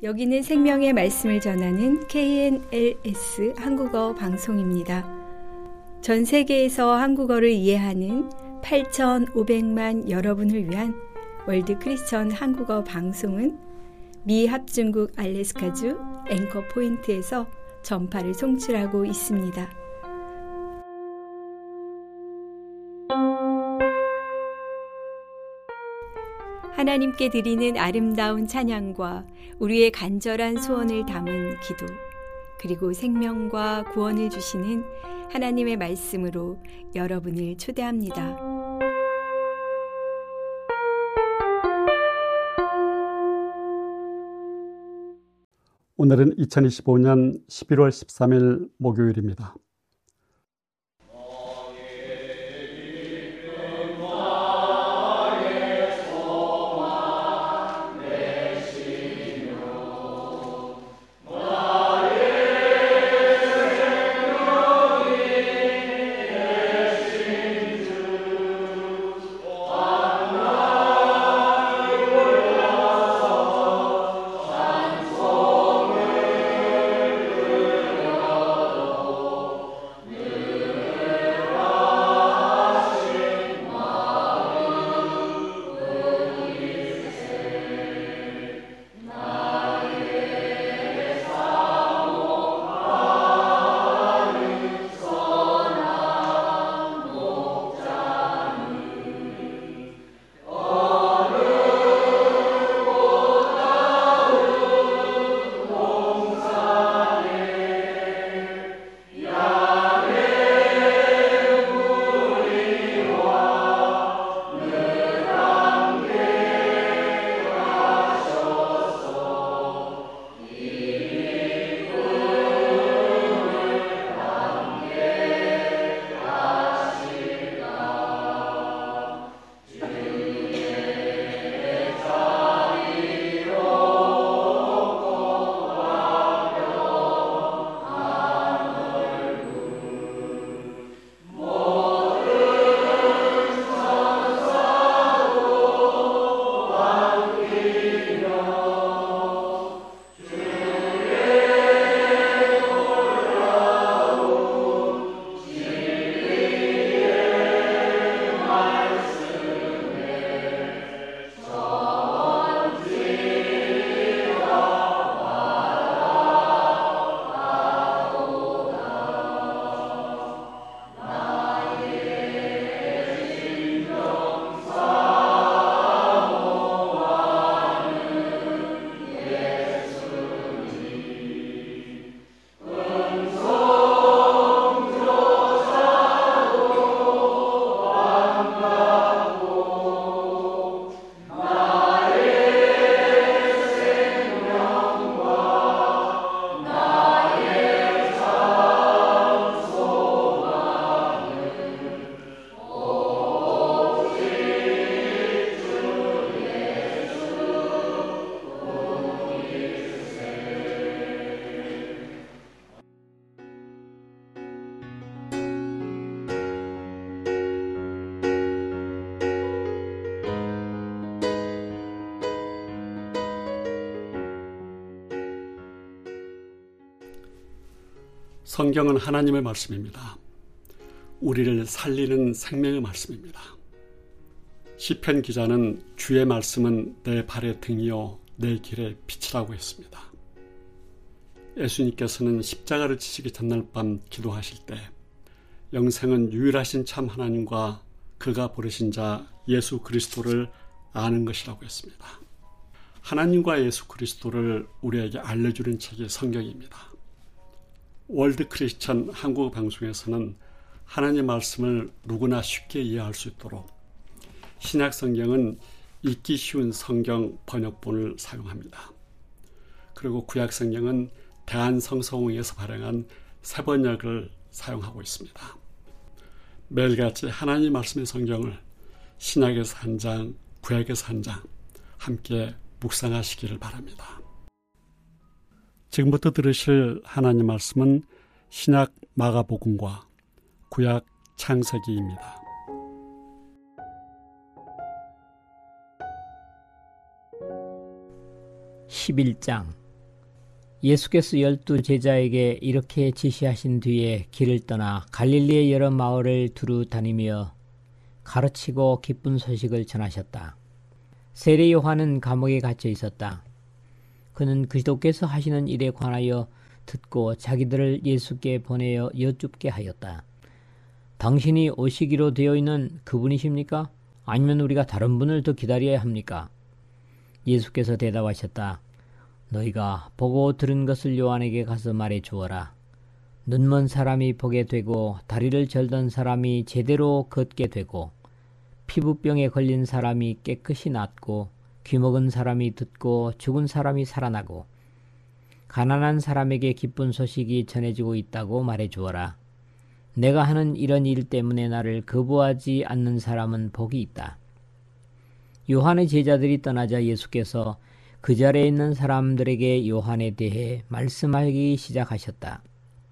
여기는 생명의 말씀을 전하는 KNLS 한국어 방송입니다. 전 세계에서 한국어를 이해하는 8,500만 여러분을 위한 월드 크리스천 한국어 방송은 미 합중국 알래스카주 앵커 포인트에서 전파를 송출하고 있습니다. 하나님께 드리는 아름다운 찬양과 우리의 간절한 소원을 담은 기도, 그리고 생명과 구원을 주시는 하나님의 말씀으로 여러분을 초대합니다. 오늘은 2025년 11월 13일 목요일입니다. 성경은 하나님의 말씀입니다. 우리를 살리는 생명의 말씀입니다. 시편 기자는 주의 말씀은 내 발의 등이요 내 길의 빛이라고 했습니다. 예수님께서는 십자가를 지시기 전날 밤 기도하실 때 영생은 유일하신 참 하나님과 그가 부르신 자 예수 그리스도를 아는 것이라고 했습니다. 하나님과 예수 그리스도를 우리에게 알려주는 책이 성경입니다. 월드 크리스천 한국어 방송에서는 하나님의 말씀을 누구나 쉽게 이해할 수 있도록 신약 성경은 읽기 쉬운 성경 번역본을 사용합니다. 그리고 구약 성경은 대한성서공회에서 발행한 새 번역을 사용하고 있습니다. 매일같이 하나님 말씀의 성경을 신약에서 한 장, 구약에서 한 장 함께 묵상하시기를 바랍니다. 지금부터 들으실 하나님 말씀은 신약 마가복음과 구약 창세기입니다. 11장 예수께서 12 제자에게 이렇게 지시하신 뒤에 길을 떠나 갈릴리의 여러 마을을 두루 다니며 가르치고 기쁜 소식을 전하셨다. 세례 요한은 감옥에 갇혀 있었다. 그는 그리스도께서 하시는 일에 관하여 듣고 자기들을 예수께 보내어 여쭙게 하였다. 당신이 오시기로 되어 있는 그분이십니까? 아니면 우리가 다른 분을 더 기다려야 합니까? 예수께서 대답하셨다. 너희가 보고 들은 것을 요한에게 가서 말해 주어라. 눈먼 사람이 보게 되고 다리를 절던 사람이 제대로 걷게 되고 피부병에 걸린 사람이 깨끗이 낫고 귀먹은 사람이 듣고 죽은 사람이 살아나고 가난한 사람에게 기쁜 소식이 전해지고 있다고 말해 주어라. 내가 하는 이런 일 때문에 나를 거부하지 않는 사람은 복이 있다. 요한의 제자들이 떠나자 예수께서 그 자리에 있는 사람들에게 요한에 대해 말씀하기 시작하셨다.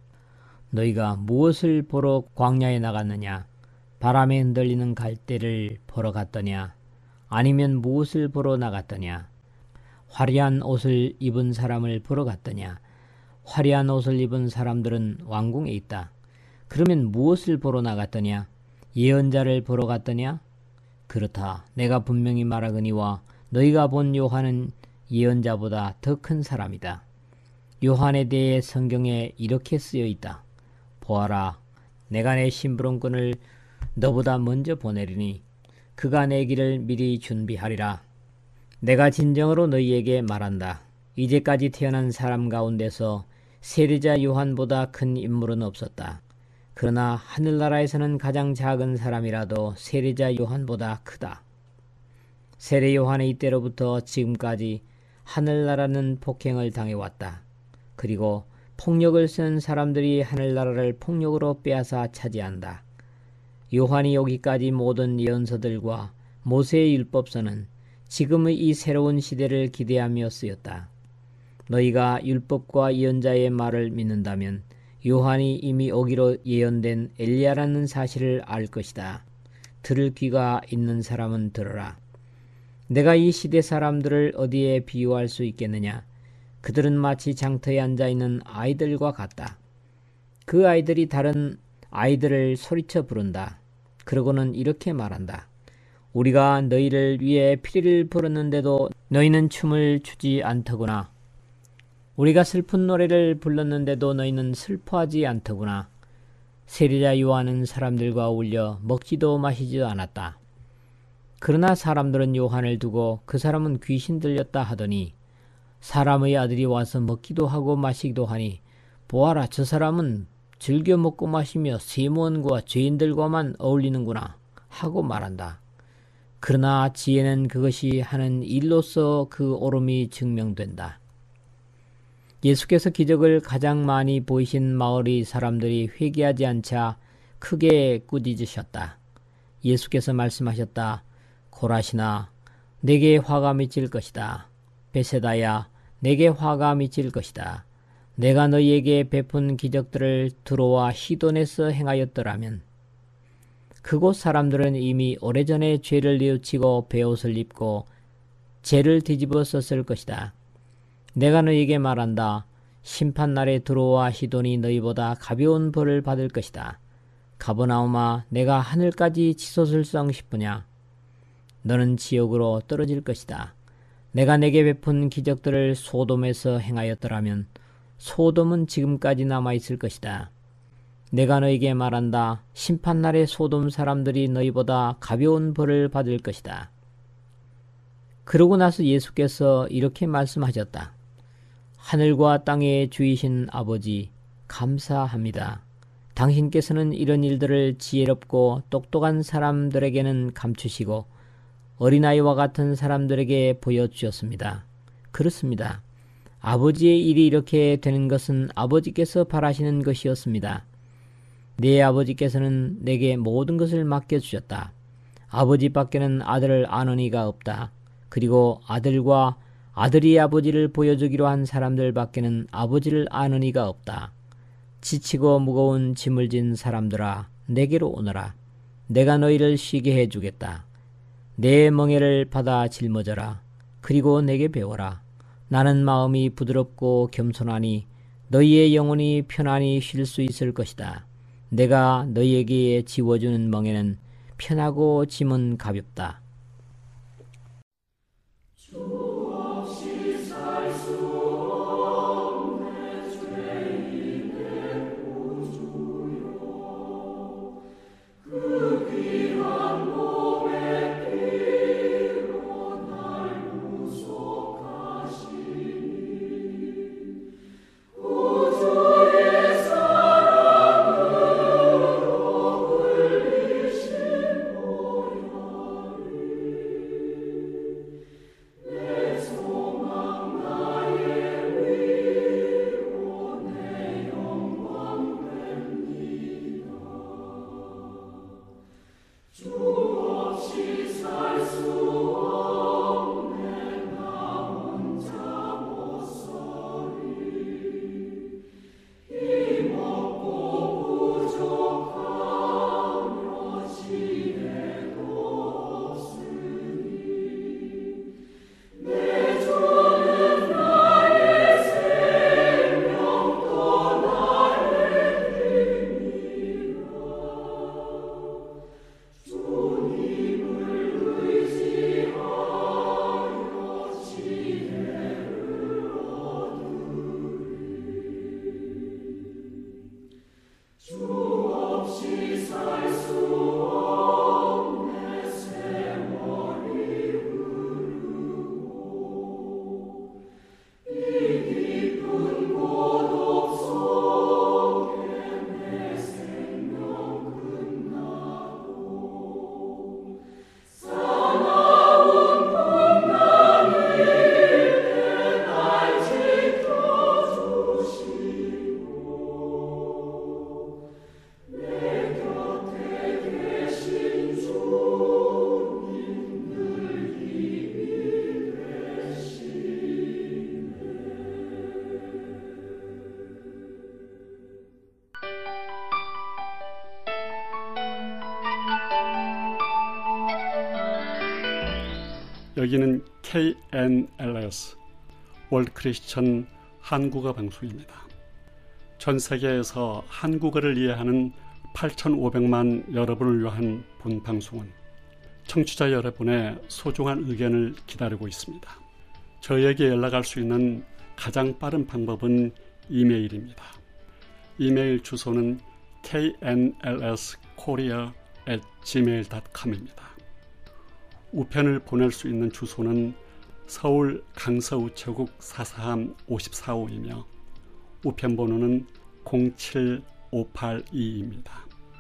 너희가 무엇을 보러 광야에 나갔느냐? 바람에 흔들리는 갈대를 보러 갔더냐? 아니면 무엇을 보러 나갔더냐? 화려한 옷을 입은 사람을 보러 갔더냐? 화려한 옷을 입은 사람들은 왕궁에 있다. 그러면 무엇을 보러 나갔더냐? 예언자를 보러 갔더냐? 그렇다. 내가 분명히 말하거니와 너희가 본 요한은 예언자보다 더 큰 사람이다. 요한에 대해 성경에 이렇게 쓰여 있다. 보아라, 내가 내 심부름꾼을 너보다 먼저 보내리니 그가 내 길을 미리 준비하리라. 내가 진정으로 너희에게 말한다. 이제까지 태어난 사람 가운데서 세례자 요한보다 큰 인물은 없었다. 그러나 하늘나라에서는 가장 작은 사람이라도 세례자 요한보다 크다. 세례 요한의 이때로부터 지금까지 하늘나라는 폭행을 당해왔다. 그리고 폭력을 쓴 사람들이 하늘나라를 폭력으로 빼앗아 차지한다. 요한이 오기까지 모든 예언서들과 모세의 율법서는 지금의 이 새로운 시대를 기대하며 쓰였다. 너희가 율법과 예언자의 말을 믿는다면 요한이 이미 오기로 예언된 엘리야라는 사실을 알 것이다. 들을 귀가 있는 사람은 들어라. 내가 이 시대 사람들을 어디에 비유할 수 있겠느냐? 그들은 마치 장터에 앉아있는 아이들과 같다. 그 아이들이 다른 아이들을 소리쳐 부른다. 그러고는 이렇게 말한다. 우리가 너희를 위해 피리를 불었는데도 너희는 춤을 추지 않더구나. 우리가 슬픈 노래를 불렀는데도 너희는 슬퍼하지 않더구나. 세례자 요한은 사람들과 어울려 먹지도 마시지도 않았다. 그러나 사람들은 요한을 두고 그 사람은 귀신 들렸다 하더니 사람의 아들이 와서 먹기도 하고 마시기도 하니 보아라, 저 사람은 즐겨 먹고 마시며 세무원과 죄인들과만 어울리는구나 하고 말한다. 그러나 지혜는 그것이 하는 일로서 그 옳음이 증명된다. 예수께서 기적을 가장 많이 보이신 마을의 사람들이 회개하지 않자 크게 꾸짖으셨다. 예수께서 말씀하셨다. 고라시나, 내게 화가 미칠 것이다. 베세다야, 내게 화가 미칠 것이다. 내가 너희에게 베푼 기적들을 두로와 시돈에서 행하였더라면 그곳 사람들은 이미 오래전에 죄를 뉘우치고 베옷을 입고 죄를 뒤집어 썼을 것이다. 내가 너희에게 말한다. 심판날에 두로와 시돈이 너희보다 가벼운 벌을 받을 것이다. 가버나움아, 내가 하늘까지 치솟을 성 싶으냐? 너는 지옥으로 떨어질 것이다. 내가 내게 베푼 기적들을 소돔에서 행하였더라면 소돔은 지금까지 남아있을 것이다. 내가 너에게 말한다. 심판날에 소돔 사람들이 너희보다 가벼운 벌을 받을 것이다. 그러고 나서 예수께서 이렇게 말씀하셨다. 하늘과 땅의 주이신 아버지, 감사합니다. 당신께서는 이런 일들을 지혜롭고 똑똑한 사람들에게는 감추시고 어린아이와 같은 사람들에게 보여주셨습니다. 그렇습니다. 아버지의 일이 이렇게 되는 것은 아버지께서 바라시는 것이었습니다. 내 아버지께서는 내게 모든 것을 맡겨주셨다. 아버지 밖에는 아들을 아는 이가 없다. 그리고 아들과 아들이 아버지를 보여주기로 한 사람들 밖에는 아버지를 아는 이가 없다. 지치고 무거운 짐을 진 사람들아, 내게로 오너라. 내가 너희를 쉬게 해주겠다. 내 멍에를 받아 짊어져라. 그리고 내게 배워라. 나는 마음이 부드럽고 겸손하니 너희의 영혼이 편안히 쉴 수 있을 것이다. 내가 너희에게 지워주는 멍에는 편하고 짐은 가볍다. 여기는 KNLS 월드 크리스천 한국어 방송입니다. 전 세계에서 한국어를 이해하는 8,500만 여러분을 위한 본 방송은 청취자 여러분의 소중한 의견을 기다리고 있습니다. 저희에게 연락할 수 있는 가장 빠른 방법은 이메일입니다. 이메일 주소는 knlskorea@gmail.com입니다. 우편을 보낼 수 있는 주소는 서울 강서우체국 443 54호이며 우편 번호는 07582입니다.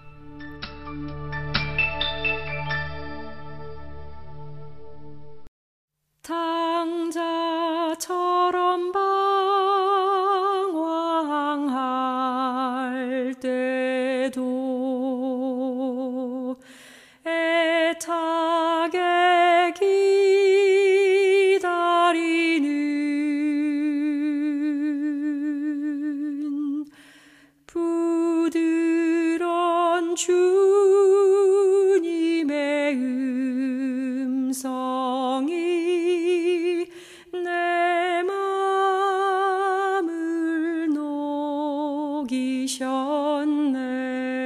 당자처럼 방황할 때도 애타게 기다리는 부드러운 주님의 음성이 내 마음을 녹이셨네.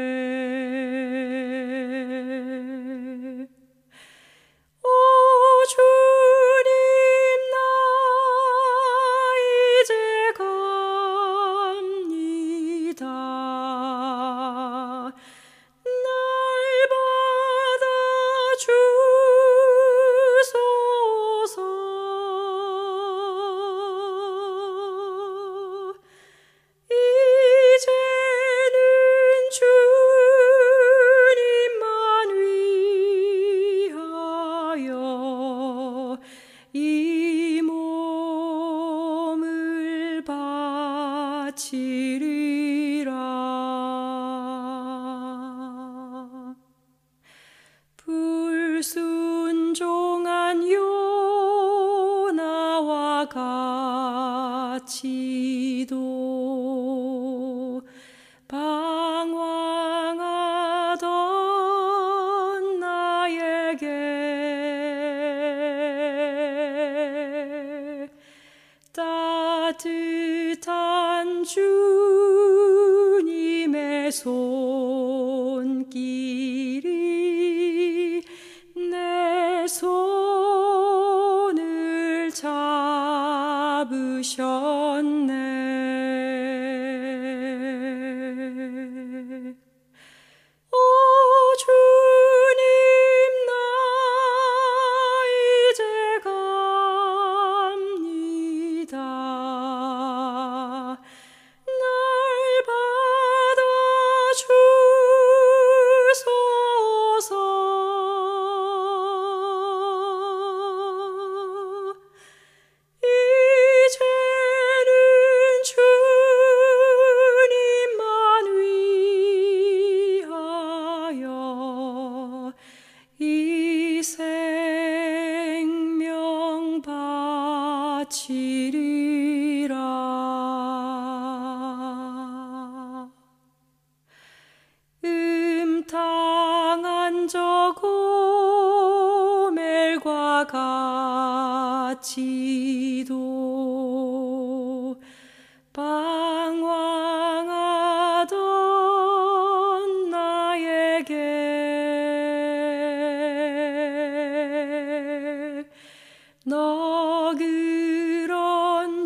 불순종한 요나와 같이도 방황하던 나에게 따뜻한 주님의 손길이 내 손을 잡으셨네. 오 주님, 나 이제 갑니다. 날 받아주소서. 이제는 주님만 위하여 이 생명 바치리라. 음탕한 저 고멜과 같이도 방황하던 나에게 너그런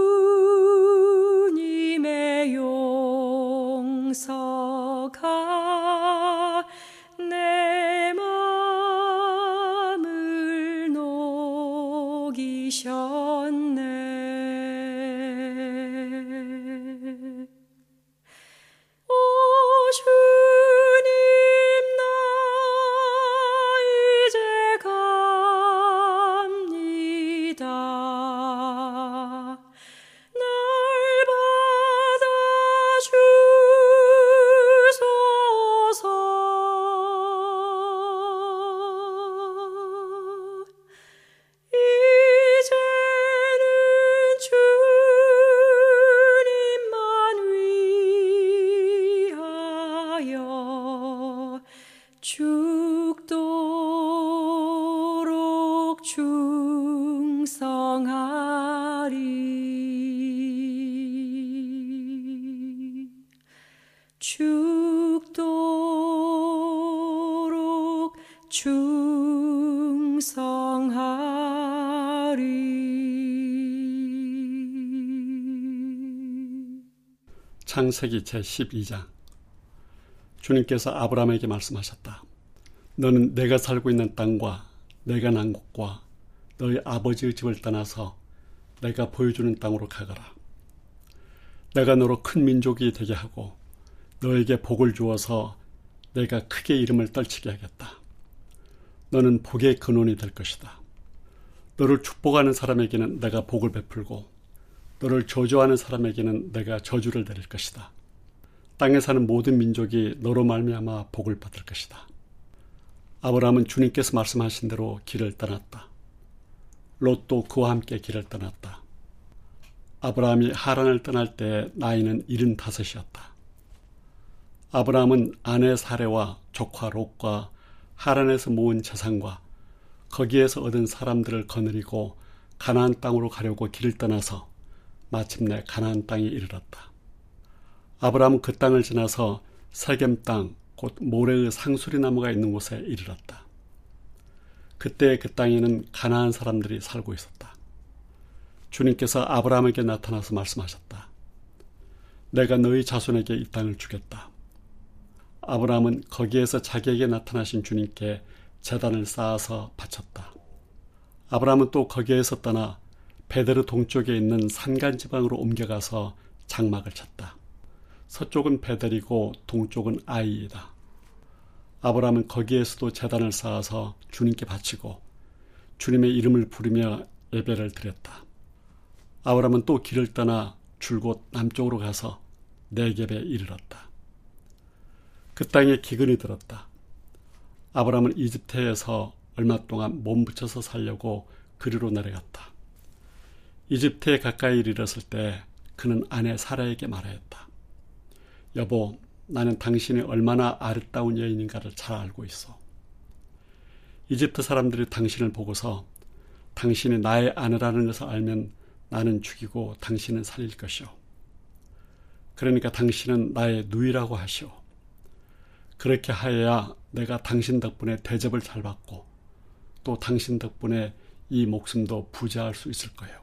주님의 용서가 내 마음을 녹이셨네. 오 주님, 나 이제 갑니다. 날 받아주소서. 이제는 주님만 위하여 죽도록 충성하리. 죽도록 충성하리. 창세기 제12장. 주님께서 아브라함에게 말씀하셨다. 너는 내가 살고 있는 땅과 내가 난 곳과 너희 아버지의 집을 떠나서 내가 보여주는 땅으로 가거라. 내가 너로 큰 민족이 되게 하고 너에게 복을 주어서 내가 크게 이름을 떨치게 하겠다. 너는 복의 근원이 될 것이다. 너를 축복하는 사람에게는 내가 복을 베풀고 너를 저주하는 사람에게는 내가 저주를 내릴 것이다. 땅에 사는 모든 민족이 너로 말미암아 복을 받을 것이다. 아브라함은 주님께서 말씀하신 대로 길을 떠났다. 롯도 그와 함께 길을 떠났다. 아브라함이 하란을 떠날 때 나이는 75이었다. 아브라함은 아내 사레와 조카 롯과 하란에서 모은 재산과 거기에서 얻은 사람들을 거느리고 가나안 땅으로 가려고 길을 떠나서 마침내 가나안 땅에 이르렀다. 아브라함은 그 땅을 지나서 세겜 땅, 곧 모레의 상수리 나무가 있는 곳에 이르렀다. 그때 그 땅에는 가나안 사람들이 살고 있었다. 주님께서 아브라함에게 나타나서 말씀하셨다. 내가 너희 자손에게 이 땅을 주겠다. 아브라함은 거기에서 자기에게 나타나신 주님께 제단을 쌓아서 바쳤다. 아브라함은 또 거기에서 떠나 베데르 동쪽에 있는 산간지방으로 옮겨가서 장막을 쳤다. 서쪽은 베델이고 동쪽은 아이이다. 아브라함은 거기에서도 제단을 쌓아서 주님께 바치고 주님의 이름을 부르며 예배를 드렸다. 아브라함은 또 길을 떠나 줄곧 남쪽으로 가서 네겝에 이르렀다. 그 땅에 기근이 들었다. 아브라함은 이집트에서 얼마 동안 몸붙여서 살려고 그리로 내려갔다. 이집트에 가까이 이르렀을 때 그는 아내 사라에게 말하였다. 여보, 나는 당신이 얼마나 아름다운 여인인가를 잘 알고 있어. 이집트 사람들이 당신을 보고서 당신이 나의 아내라는 것을 알면 나는 죽이고 당신은 살릴 것이오. 그러니까 당신은 나의 누이라고 하시오. 그렇게 하여야 내가 당신 덕분에 대접을 잘 받고 또 당신 덕분에 이 목숨도 부자할 수 있을 거예요.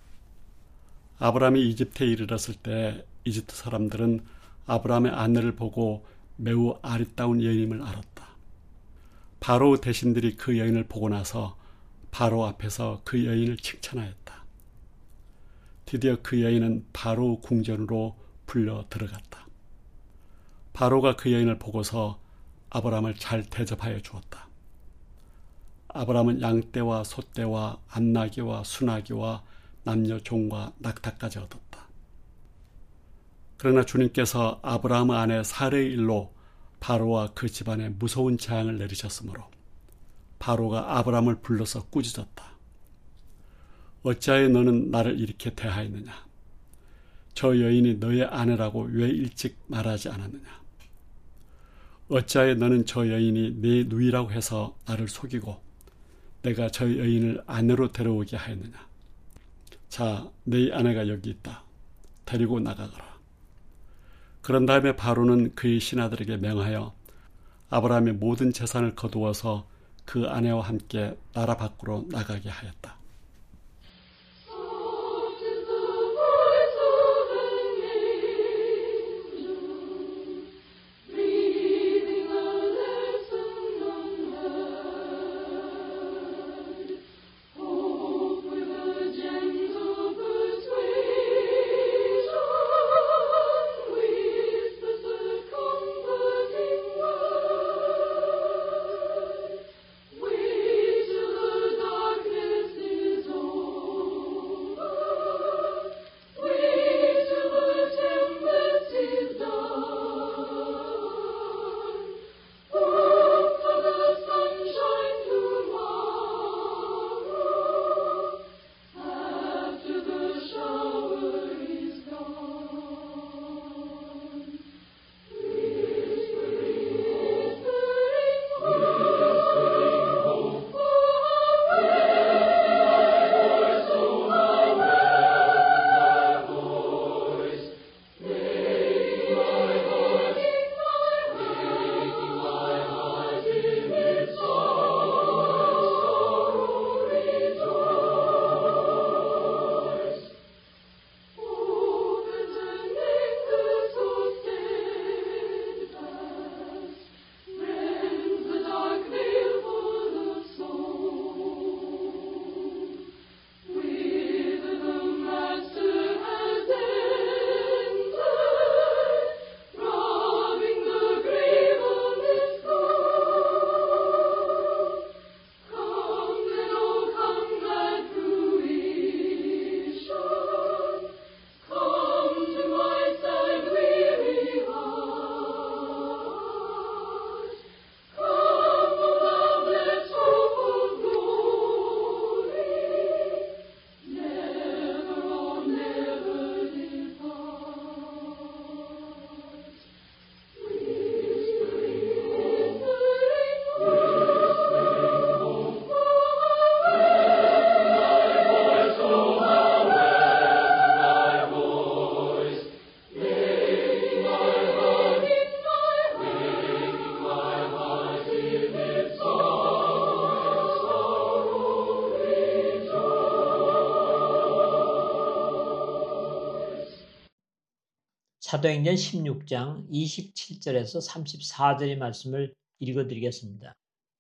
아브라함이 이집트에 이르렀을 때 이집트 사람들은 아브라함의 아내를 보고 매우 아리따운 여인임을 알았다. 바로 대신들이 그 여인을 보고 나서 바로 앞에서 그 여인을 칭찬하였다. 드디어 그 여인은 바로 궁전으로 불려 들어갔다. 바로가 그 여인을 보고서 아브라함을 잘 대접하여 주었다. 아브라함은 양떼와 소떼와 암나귀와 순나귀와 남녀 종과 낙타까지 얻었다. 그러나 주님께서 아브라함의 아내 사레의 일로 바로와 그 집안에 무서운 재앙을 내리셨으므로 바로가 아브라함을 불러서 꾸짖었다. 어찌하여 너는 나를 이렇게 대하였느냐? 저 여인이 너의 아내라고 왜 일찍 말하지 않았느냐? 어찌하여 너는 저 여인이 네 누이라고 해서 나를 속이고 내가 저 여인을 아내로 데려오게 하였느냐? 자, 네 아내가 여기 있다. 데리고 나가거라. 그런 다음에 바로는 그의 신하들에게 명하여 아브라함의 모든 재산을 거두어서 그 아내와 함께 나라 밖으로 나가게 하였다. 사도행전 16장 27절에서 34절의 말씀을 읽어드리겠습니다.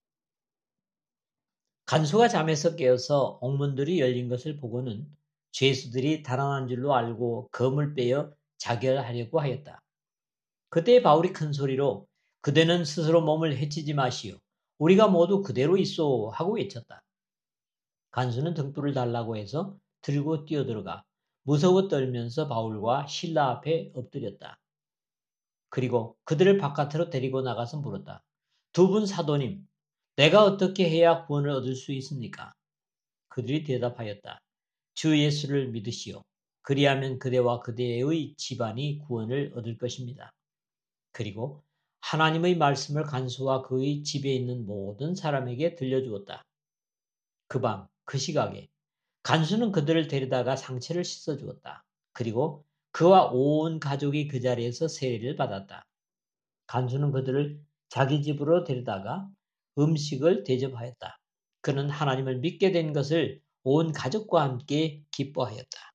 간수가 잠에서 깨어서 옥문들이 열린 것을 보고는 죄수들이 달아난 줄로 알고 검을 빼어 자결하려고 하였다. 그때 바울이 큰 소리로 그대는 스스로 몸을 해치지 마시오. 우리가 모두 그대로 있소 하고 외쳤다. 간수는 등불을 달라고 해서 들고 뛰어들어가 무서워 떨면서 바울과 실라 앞에 엎드렸다. 그리고 그들을 바깥으로 데리고 나가서 물었다. 두 분 사도님, 내가 어떻게 해야 구원을 얻을 수 있습니까? 그들이 대답하였다. 주 예수를 믿으시오. 그리하면 그대와 그대의 집안이 구원을 얻을 것입니다. 그리고 하나님의 말씀을 간수와 그의 집에 있는 모든 사람에게 들려주었다. 그 밤, 그 시각에 간수는 그들을 데려다가 상처를 씻어주었다. 그리고 그와 온 가족이 그 자리에서 세례를 받았다. 간수는 그들을 자기 집으로 데려다가 음식을 대접하였다. 그는 하나님을 믿게 된 것을 온 가족과 함께 기뻐하였다.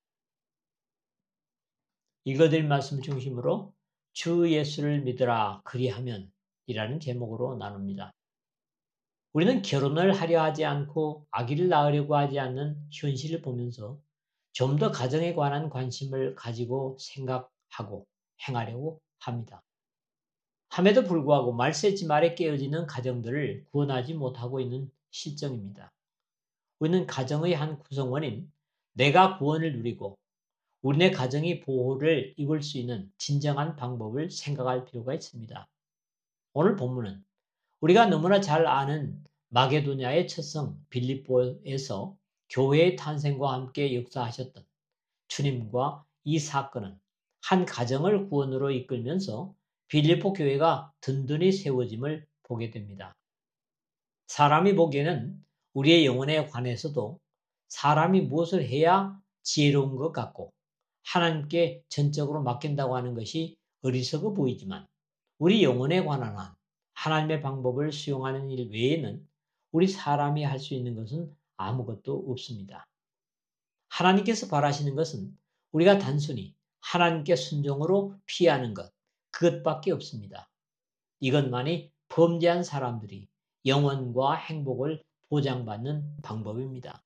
읽어드린 말씀 중심으로 주 예수를 믿으라 그리하면 이라는 제목으로 나눕니다. 우리는 결혼을 하려 하지 않고 아기를 낳으려고 하지 않는 현실을 보면서 좀 더 가정에 관한 관심을 가지고 생각하고 행하려고 합니다. 함에도 불구하고 말세지 말에 깨어지는 가정들을 구원하지 못하고 있는 실정입니다. 우리는 가정의 한 구성원인 내가 구원을 누리고 우리네 가정이 보호를 입을 수 있는 진정한 방법을 생각할 필요가 있습니다. 오늘 본문은 우리가 너무나 잘 아는 마게도냐의 첫성 빌립보에서 교회의 탄생과 함께 역사하셨던 주님과 이 사건은 한 가정을 구원으로 이끌면서 빌립보 교회가 든든히 세워짐을 보게 됩니다. 사람이 보기에는 우리의 영혼에 관해서도 사람이 무엇을 해야 지혜로운 것 같고 하나님께 전적으로 맡긴다고 하는 것이 어리석어 보이지만 우리 영혼에 관한 한 하나님의 방법을 수용하는 일 외에는 우리 사람이 할 수 있는 것은 아무것도 없습니다. 하나님께서 바라시는 것은 우리가 단순히 하나님께 순종으로 피하는 것, 그것밖에 없습니다. 이것만이 범죄한 사람들이 영원과 행복을 보장받는 방법입니다.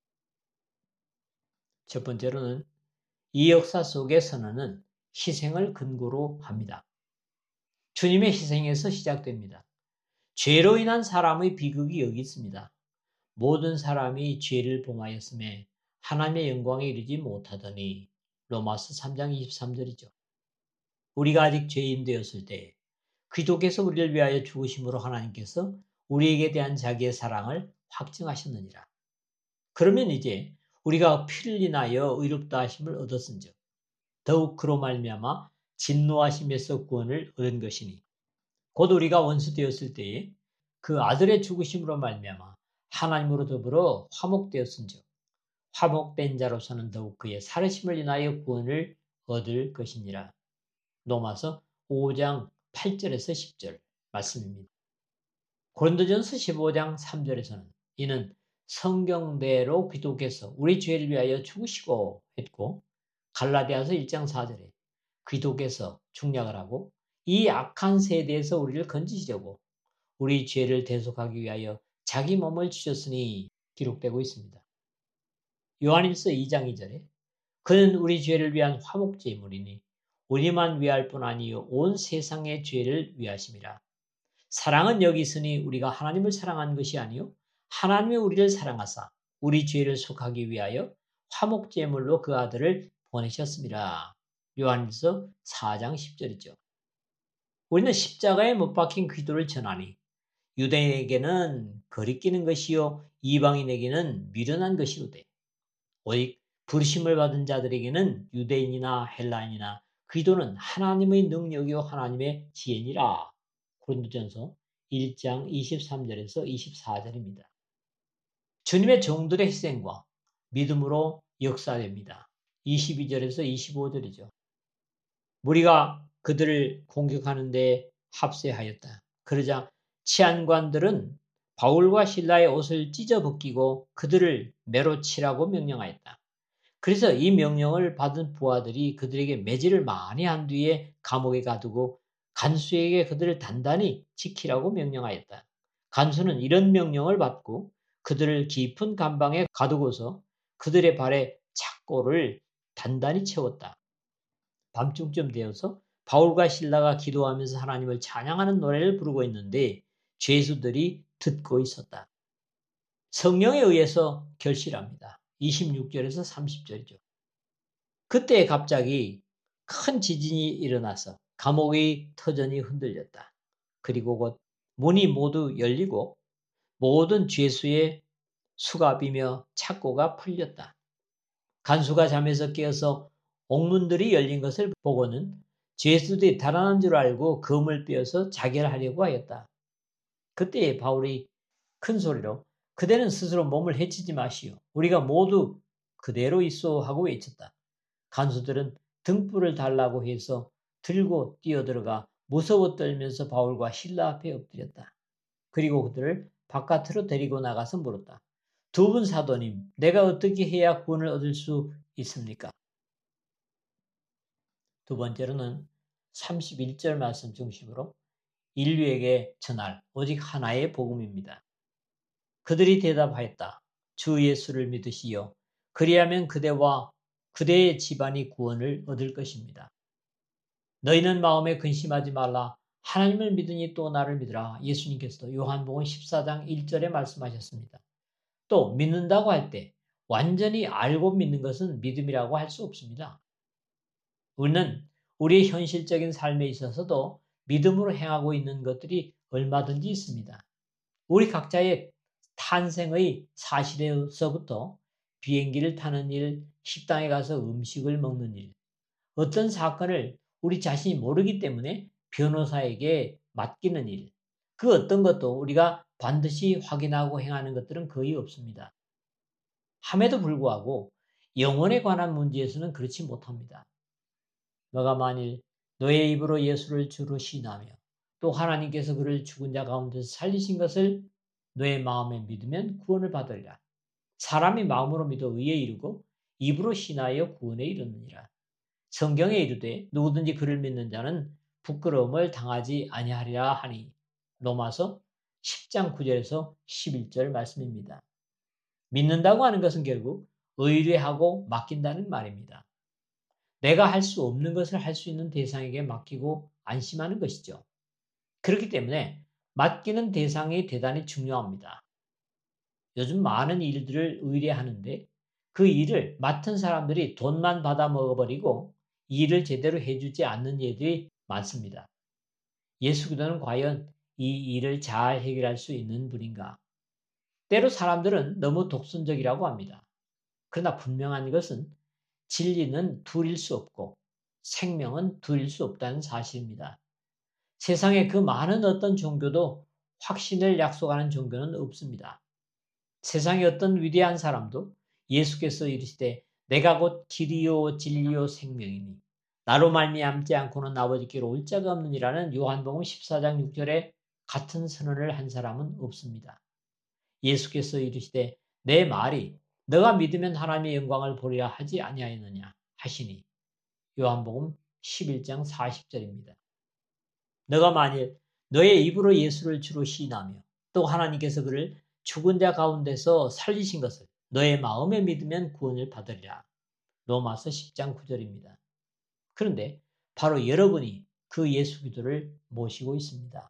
첫 번째로는 이 역사 속의 선언은 희생을 근거로 합니다. 주님의 희생에서 시작됩니다. 죄로 인한 사람의 비극이 여기 있습니다. 모든 사람이 죄를 범하였음에 하나님의 영광에 이르지 못하더니 로마서 3장 23절이죠. 우리가 아직 죄인 되었을 때 그리스도께서 우리를 위하여 죽으심으로 하나님께서 우리에게 대한 자기의 사랑을 확증하셨느니라. 그러면 이제 우리가 피를 인하여 의롭다 하심을 얻었은즉 더욱 그로 말미암아 진노하심에서 구원을 얻은 것이니 곧 우리가 원수 되었을 때에 그 아들의 죽으심으로 말미암아 하나님으로 더불어 화목되었은즉 화목된 자로서는 더욱 그의 살으심을 인하여 구원을 얻을 것이니라. 로마서 5장 8절에서 10절 말씀입니다. 고린도전서 15장 3절에서는 이는 성경대로 그리스도께서 우리 죄를 위하여 죽으시고 했고 갈라디아서 1장 4절에 그리스도께서 중략을 하고 이 악한 세대에서 우리를 건지시려고 우리 죄를 대속하기 위하여 자기 몸을 주셨으니 기록되고 있습니다. 요한일서 2장 2절에 그는 우리 죄를 위한 화목제물이니 우리만 위할 뿐 아니요 온 세상의 죄를 위하심이라. 사랑은 여기 있으니 우리가 하나님을 사랑한 것이 아니요 하나님이 우리를 사랑하사 우리 죄를 속하기 위하여 화목제물로 그 아들을 보내셨습니다. 요한일서 4장 10절이죠. 우리는 십자가에 못 박힌 그리스도를 전하니 유대인에게는 거리끼는 것이요 이방인에게는 미련한 것이로되 오직 부르심을 받은 자들에게는 유대인이나 헬라인이나 그리스도는 하나님의 능력이요 하나님의 지혜니라. 고린도전서 1장 23절에서 24절입니다. 주님의 종들의 희생과 믿음으로 역사됩니다. 22절에서 25절이죠. 무리가 그들을 공격하는 데 합세하였다. 그러자 치안관들은 바울과 실라의 옷을 찢어 벗기고 그들을 매로 치라고 명령하였다. 그래서 이 명령을 받은 부하들이 그들에게 매질을 많이 한 뒤에 감옥에 가두고 간수에게 그들을 단단히 지키라고 명령하였다. 간수는 이런 명령을 받고 그들을 깊은 감방에 가두고서 그들의 발에 착고를 단단히 채웠다. 밤중쯤 되어서 바울과 실라가 기도하면서 하나님을 찬양하는 노래를 부르고 있는데 죄수들이 듣고 있었다. 성령에 의해서 결실합니다. 26절에서 30절이죠. 그때 갑자기 큰 지진이 일어나서 감옥의 터전이 흔들렸다. 그리고 곧 문이 모두 열리고 모든 죄수의 수갑이며 착고가 풀렸다. 간수가 잠에서 깨어서 옥문들이 열린 것을 보고는 죄수들이 달아난 줄 알고 검을 빼어서 자결하려고 하였다. 그때 바울이 큰 소리로 그대는 스스로 몸을 해치지 마시오. 우리가 모두 그대로 있소 하고 외쳤다. 간수들은 등불을 달라고 해서 들고 뛰어들어가 무서워 떨면서 바울과 실라 앞에 엎드렸다. 그리고 그들을 바깥으로 데리고 나가서 물었다. 두 분 사도님, 내가 어떻게 해야 구원을 얻을 수 있습니까? 두 번째로는 31절 말씀 중심으로 인류에게 전할 오직 하나의 복음입니다. 그들이 대답하였다. 주 예수를 믿으시오. 그리하면 그대와 그대의 집안이 구원을 얻을 것입니다. 너희는 마음에 근심하지 말라. 하나님을 믿으니 또 나를 믿으라. 예수님께서도 요한복음 14장 1절에 말씀하셨습니다. 또 믿는다고 할 때 완전히 알고 믿는 것은 믿음이라고 할 수 없습니다. 우리는 우리의 현실적인 삶에 있어서도 믿음으로 행하고 있는 것들이 얼마든지 있습니다. 우리 각자의 탄생의 사실에서부터 비행기를 타는 일, 식당에 가서 음식을 먹는 일, 어떤 사건을 우리 자신이 모르기 때문에 변호사에게 맡기는 일, 그 어떤 것도 우리가 반드시 확인하고 행하는 것들은 거의 없습니다. 함에도 불구하고 영혼에 관한 문제에서는 그렇지 못합니다. 너가 만일 너의 입으로 예수를 주로 시인하며 또 하나님께서 그를 죽은 자 가운데서 살리신 것을 너의 마음에 믿으면 구원을 받으리라. 사람이 마음으로 믿어 의에 이르고 입으로 신하여 구원에 이르느니라. 성경에 이르되 누구든지 그를 믿는 자는 부끄러움을 당하지 아니하리라 하니 로마서 10장 9절에서 11절 말씀입니다. 믿는다고 하는 것은 결국 의뢰하고 맡긴다는 말입니다. 내가 할 수 없는 것을 할 수 있는 대상에게 맡기고 안심하는 것이죠. 그렇기 때문에 맡기는 대상이 대단히 중요합니다. 요즘 많은 일들을 의뢰하는데 그 일을 맡은 사람들이 돈만 받아 먹어버리고 일을 제대로 해주지 않는 일들이 많습니다. 예수 그리스도는 과연 이 일을 잘 해결할 수 있는 분인가? 때로 사람들은 너무 독선적이라고 합니다. 그러나 분명한 것은 진리는 둘일 수 없고 생명은 둘일 수 없다는 사실입니다. 세상에 그 많은 어떤 종교도 확신을 약속하는 종교는 없습니다. 세상의 어떤 위대한 사람도 예수께서 이르시되 내가 곧 길이요 진리요 생명이니 나로 말미암지 않고는 아버지께로 올 자가 없느니라는 요한복음 14장 6절에 같은 선언을 한 사람은 없습니다. 예수께서 이르시되 내 말이 너가 믿으면 하나님의 영광을 보리라 하지 아니하였느냐 하시니 요한복음 11장 40절입니다. 너가 만일 너의 입으로 예수를 주로 시인하며 또 하나님께서 그를 죽은 자 가운데서 살리신 것을 너의 마음에 믿으면 구원을 받으리라. 로마서 10장 9절입니다. 그런데 바로 여러분이 그 예수 그리스도를 모시고 있습니다.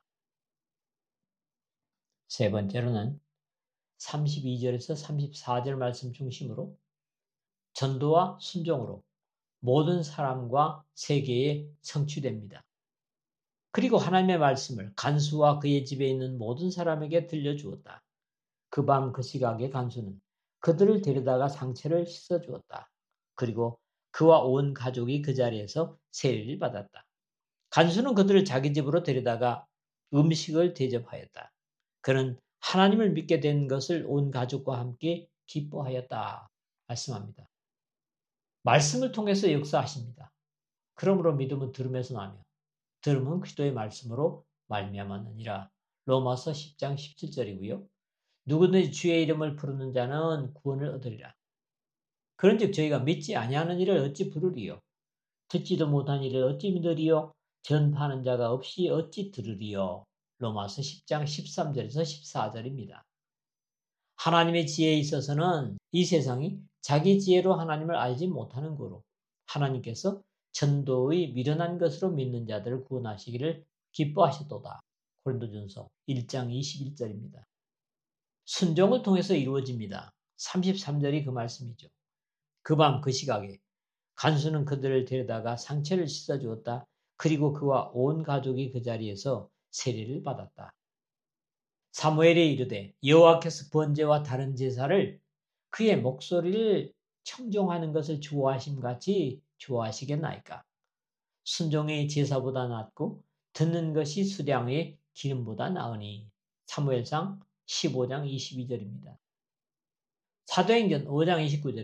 세 번째로는 32절에서 34절 말씀 중심으로 전도와 순종으로 모든 사람과 세계에 성취됩니다. 그리고 하나님의 말씀을 간수와 그의 집에 있는 모든 사람에게 들려주었다. 그 밤 그 시각에 간수는 그들을 데려다가 상처를 씻어주었다. 그리고 그와 온 가족이 그 자리에서 세례를 받았다. 간수는 그들을 자기 집으로 데려다가 음식을 대접하였다. 그는 하나님을 믿게 된 것을 온 가족과 함께 기뻐하였다. 말씀합니다. 말씀을 통해서 역사하십니다. 그러므로 믿음은 들음에서 나며 들음은 그리스도의 말씀으로 말미암았느니라. 로마서 10장 17절이고요. 누구든지 주의 이름을 부르는 자는 구원을 얻으리라. 그런즉 저희가 믿지 아니하는 일을 어찌 부르리요? 듣지도 못한 일을 어찌 믿으리요? 전파하는 자가 없이 어찌 들으리요? 로마서 10장 13절에서 14절입니다. 하나님의 지혜에 있어서는 이 세상이 자기 지혜로 하나님을 알지 못하는 거로 하나님께서 전도의 미련한 것으로 믿는 자들을 구원하시기를 기뻐하셨도다. 고린도전서 1장 21절입니다. 순종을 통해서 이루어집니다. 33절이 그 말씀이죠. 그 밤 그 시각에 간수는 그들을 데려다가 상처를 씻어주었다. 그리고 그와 온 가족이 그 자리에서 세례를 받았다. 사무엘이 이르되 여호와께서 번제와 다른 제사를 그의 목소리를 청종하는 것을 좋아하심같이 좋아하시겠나이까. 순종의 제사보다 낫고 듣는 것이 수량의 기름보다 나으니. 사무엘상 15장 22절입니다. 사도행전 5장 29절에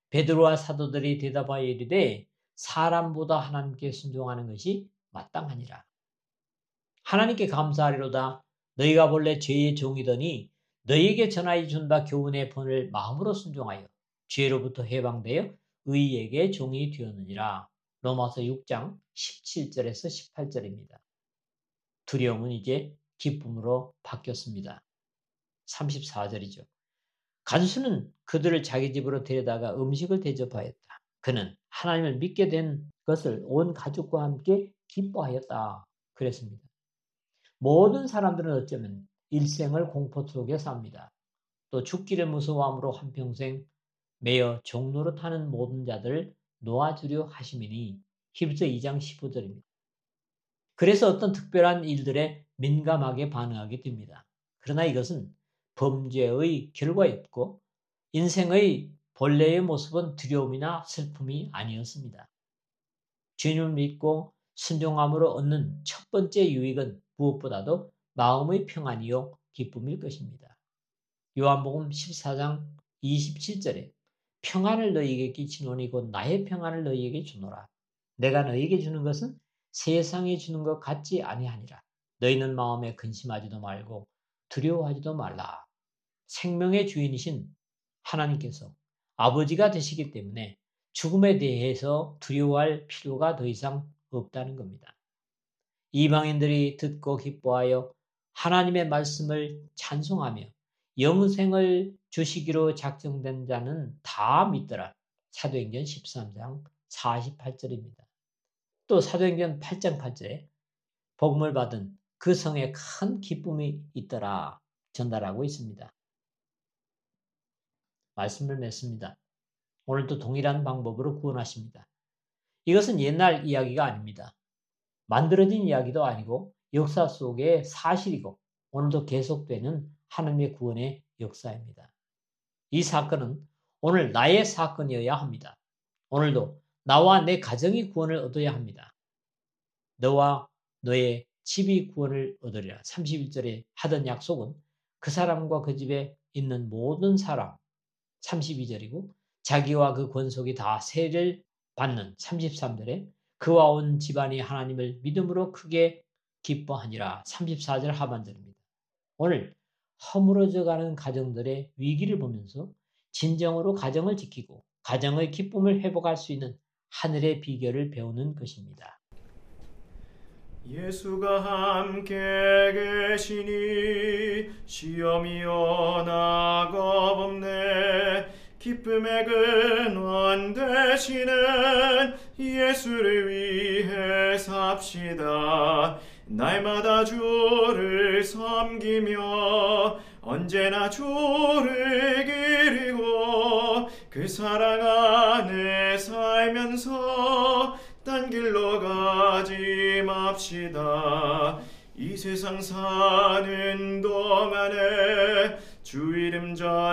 베드로와 사도들이 대답하여 이르되 사람보다 하나님께 순종하는 것이 마땅하니라. 하나님께 감사하리로다. 너희가 본래 죄의 종이더니 너희에게 전하여 준 바 교훈의 본을 마음으로 순종하여 죄로부터 해방되어 의에게 종이 되었느니라. 로마서 6장 17절에서 18절입니다. 두려움은 이제 기쁨으로 바뀌었습니다. 34절이죠. 간수는 그들을 자기 집으로 데려다가 음식을 대접하였다. 그는 하나님을 믿게 된 것을 온 가족과 함께 기뻐하였다. 그랬습니다. 모든 사람들은 어쩌면 일생을 공포 속에 삽니다. 또 죽기를 무서워함으로 한평생 매여 종노릇하는 모든 자들을 놓아주려 하심이니 히브리서 2장 15절입니다. 그래서 어떤 특별한 일들에 민감하게 반응하게 됩니다. 그러나 이것은 범죄의 결과였고 인생의 본래의 모습은 두려움이나 슬픔이 아니었습니다. 주님을 믿고 순종함으로 얻는 첫 번째 유익은 무엇보다도 마음의 평안이요 기쁨일 것입니다. 요한복음 14장 27절에 평안을 너희에게 끼치노니 곧 나의 평안을 너희에게 주노라. 내가 너희에게 주는 것은 세상에 주는 것 같지 아니하니라. 너희는 마음에 근심하지도 말고 두려워하지도 말라. 생명의 주인이신 하나님께서 아버지가 되시기 때문에 죽음에 대해서 두려워할 필요가 더 이상 없다는 겁니다. 이방인들이 듣고 기뻐하여 하나님의 말씀을 찬송하며 영생을 주시기로 작정된 자는 다 믿더라. 사도행전 13장 48절입니다. 또 사도행전 8장 8절에 복음을 받은 그 성에 큰 기쁨이 있더라 전달하고 있습니다. 말씀을 맺습니다. 오늘도 동일한 방법으로 구원하십니다. 이것은 옛날 이야기가 아닙니다. 만들어진 이야기도 아니고 역사 속의 사실이고 오늘도 계속되는 하나님의 구원의 역사입니다. 이 사건은 오늘 나의 사건이어야 합니다. 오늘도 나와 내 가정이 구원을 얻어야 합니다. 너와 너의 집이 구원을 얻으리라. 31절에 하던 약속은 그 사람과 그 집에 있는 모든 사람 32절이고 자기와 그 권속이 다 세를 받는 33절에 그와 온 집안이 하나님을 믿음으로 크게 기뻐하니라. 34절 하반절입니다. 오늘 허물어져가는 가정들의 위기를 보면서 진정으로 가정을 지키고 가정의 기쁨을 회복할 수 있는 하늘의 비결을 배우는 것입니다. 예수가 함께 계시니 시험이 오나고 없네. 기쁨의 근원 되시는 예수를 위해 삽시다. 날마다 주를 섬기며 언제나 주를 기리고 그 사랑 안에 살면서 딴 길로 가지 맙시다. 이 세상 사는 동안에 주 이름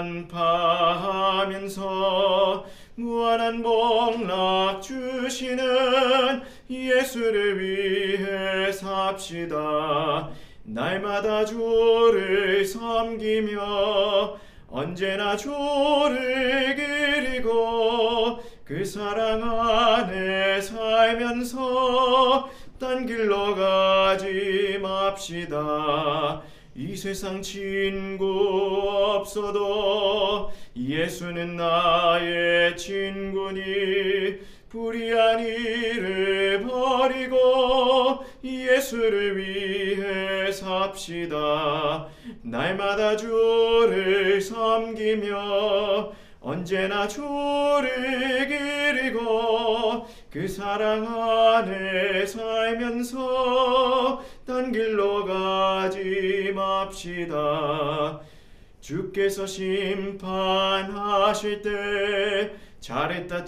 전파하면서 무한한 복락 주시는 예수를 위해 삽시다. 날마다 주를 섬기며 언제나 주를 기리고 그 사랑 안에 살면서 딴 길로 가지 맙시다. 이 세상 친구 없어도 예수는 나의 친구니 불의한 일을 버리고 예수를 위해 삽시다. 날마다 주를 섬기며 언제나 주를 기리고 그 사랑 안에 살면서 딴 길로 가지 맙시다. 주께서 심판하실 때 잘했다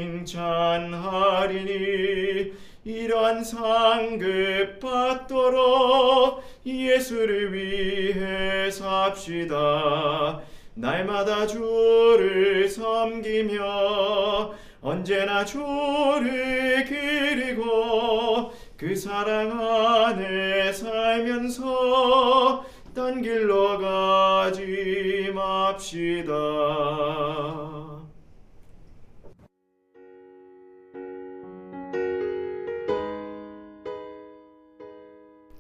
칭찬하리니 이러한 상급 받도록 예수를 위해 삽시다. 날마다 주를 섬기며 언제나 주를 기리고 그 사랑 안에 살면서 딴 길로 가지 맙시다.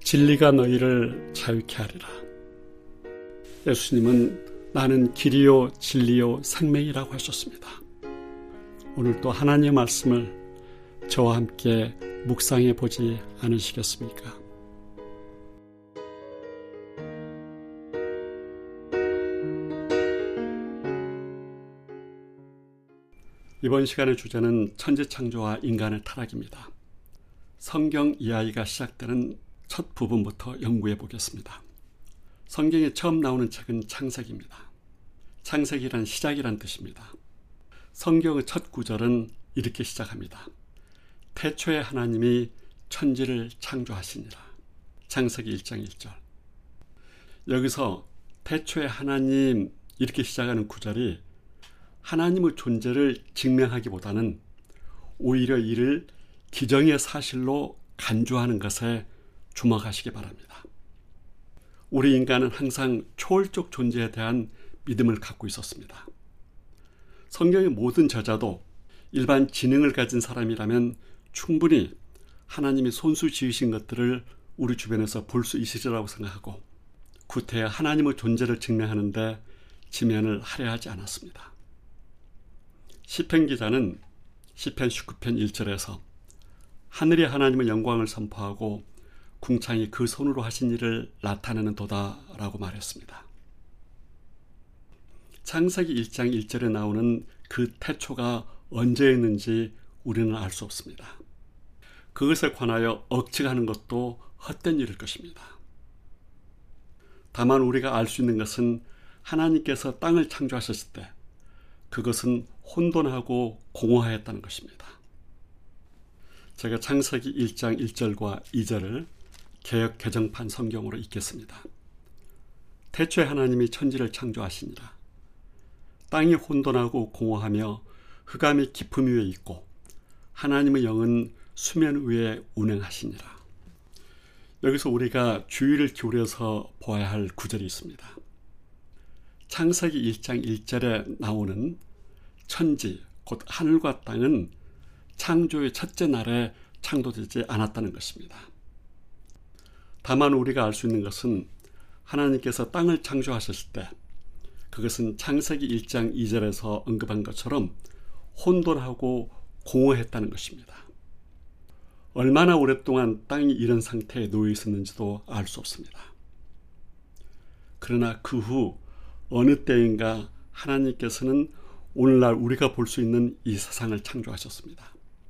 진리가 너희를 자유케 하리라. 예수님은 나는 길이요 진리요 생명이라고 하셨습니다. 오늘도 하나님의 말씀을 저와 함께 묵상해 보지 않으시겠습니까? 이번 시간의 주제는 천지창조와 인간의 타락입니다. 성경 이야기가 시작되는 첫 부분부터 연구해 보겠습니다. 성경에 처음 나오는 책은 창세기입니다. 창세기란 시작이란 뜻입니다. 성경의 첫 구절은 이렇게 시작합니다. 태초에 하나님이 천지를 창조하시니라. 창세기 1장 1절. 여기서 태초에 하나님 이렇게 시작하는 구절이 하나님의 존재를 증명하기보다는 오히려 이를 기정의 사실로 간주하는 것에 주목하시기 바랍니다. 우리 인간은 항상 초월적 존재에 대한 믿음을 갖고 있었습니다. 성경의 모든 저자도 일반 지능을 가진 사람이라면 충분히 하나님이 손수 지으신 것들을 우리 주변에서 볼 수 있으리라고 생각하고 구태여 하나님의 존재를 증명하는데 지면을 할애하지 않았습니다. 시편 기자는 시편 19편 1절에서 하늘이 하나님의 영광을 선포하고 궁창이 그 손으로 하신 일을 나타내는 도다라고 말했습니다. 창세기 1장 1절에 나오는 그 태초가 언제였는지 우리는 알 수 없습니다. 그것에 관하여 억측하는 것도 헛된 일일 것입니다. 다만 우리가 알 수 있는 것은 하나님께서 땅을 창조하셨을 때 그것은 혼돈하고 공허하였다는 것입니다. 제가 창세기 1장 1절과 2절을 개역 개정판 성경으로 읽겠습니다. 태초에 하나님이 천지를 창조하시니라. 땅이 혼돈하고 공허하며 흑암이 깊음 위에 있고 하나님의 영은 수면 위에 운행하시니라. 여기서 우리가 주의를 기울여서 보아야 할 구절이 있습니다. 창세기 1장 1절에 나오는 천지, 곧 하늘과 땅은 창조의 첫째 날에 창조되지 않았다는 것입니다. 다만 우리가 알 수 있는 것은 하나님께서 땅을 창조하셨을 때 그것은 창세기 1장 2절에서 언급한 것처럼 혼돈하고 공허했다는 것입니다. 얼마나 오랫동안 땅이 이런 상태에 놓여 있었는지도 알 수 없습니다. 그러나 그 후 어느 때인가 하나님께서는 오늘날 우리가 볼 수 있는 이 세상을 창조하셨습니다.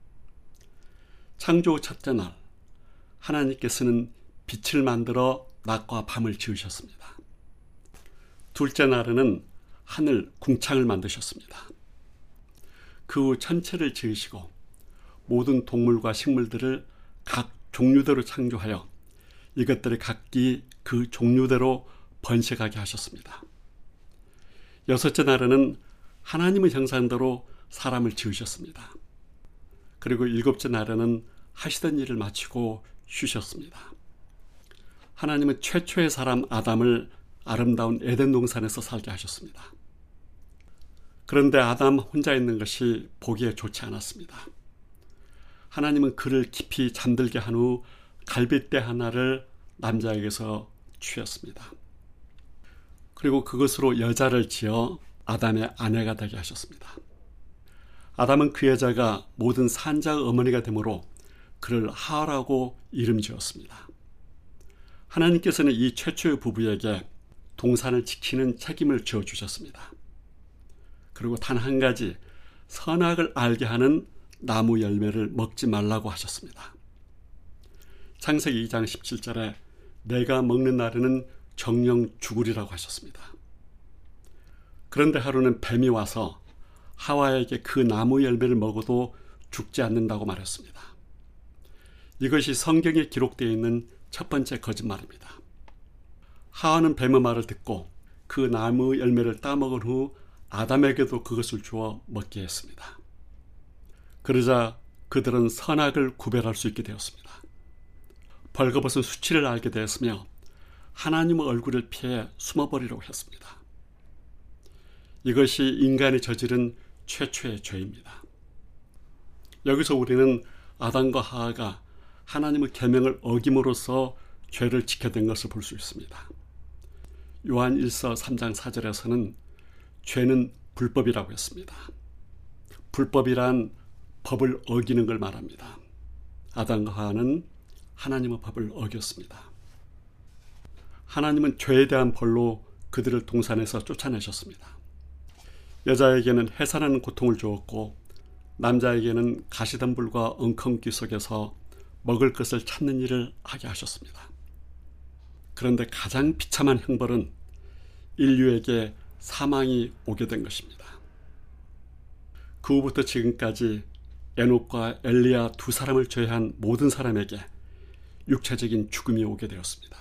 창조 첫째 날 하나님께서는 빛을 만들어 낮과 밤을 지으셨습니다. 둘째 날에는 하늘 궁창을 만드셨습니다. 그 후 천체를 지으시고 모든 동물과 식물들을 각 종류대로 창조하여 이것들이 각기 그 종류대로 번식하게 하셨습니다. 여섯째 날에는 하나님의 형상대로 사람을 지으셨습니다. 그리고 일곱째 날에는 하시던 일을 마치고 쉬셨습니다. 하나님은 최초의 사람 아담을 아름다운 에덴 동산에서 살게 하셨습니다. 그런데 아담 혼자 있는 것이 보기에 좋지 않았습니다. 하나님은 그를 깊이 잠들게 한 후 갈빗대 하나를 남자에게서 취했습니다. 그리고 그것으로 여자를 지어 아담의 아내가 되게 하셨습니다. 아담은 그 여자가 모든 산자의 어머니가 되므로 그를 하라고 이름 지었습니다. 하나님께서는 이 최초의 부부에게 동산을 지키는 책임을 지어주셨습니다. 그리고 단 한 가지 선악을 알게 하는 나무 열매를 먹지 말라고 하셨습니다. 창세기 2장 17절에 내가 먹는 날에는 정령 죽으리라고 하셨습니다. 그런데 하루는 뱀이 와서 하와에게 그 나무 열매를 먹어도 죽지 않는다고 말했습니다. 이것이 성경에 기록되어 있는 첫 번째 거짓말입니다. 하와는 뱀의 말을 듣고 그 나무 열매를 따먹은 후 아담에게도 그것을 주어 먹게 했습니다. 그러자 그들은 선악을 구별할 수 있게 되었습니다. 벌거벗은 수치를 알게 되었으며 하나님의 얼굴을 피해 숨어버리려고 했습니다. 이것이 인간이 저지른 최초의 죄입니다. 여기서 우리는 아담과 하와가 하나님의 계명을 어김으로써 죄를 지켜낸 것을 볼 수 있습니다. 요한 1서 3장 4절에서는 죄는 불법이라고 했습니다. 불법이란 법을 어기는 걸 말합니다. 아담과 하와는 하나님의 법을 어겼습니다. 하나님은 죄에 대한 벌로 그들을 동산에서 쫓아내셨습니다. 여자에게는 해산하는 고통을 주었고 남자에게는 가시덤불과 엉겅퀴 속에서 먹을 것을 찾는 일을 하게 하셨습니다. 그런데 가장 비참한 형벌은 인류에게 사망이 오게 된 것입니다. 그 후부터 지금까지 에녹과 엘리야 두 사람을 제외한 모든 사람에게 육체적인 죽음이 오게 되었습니다.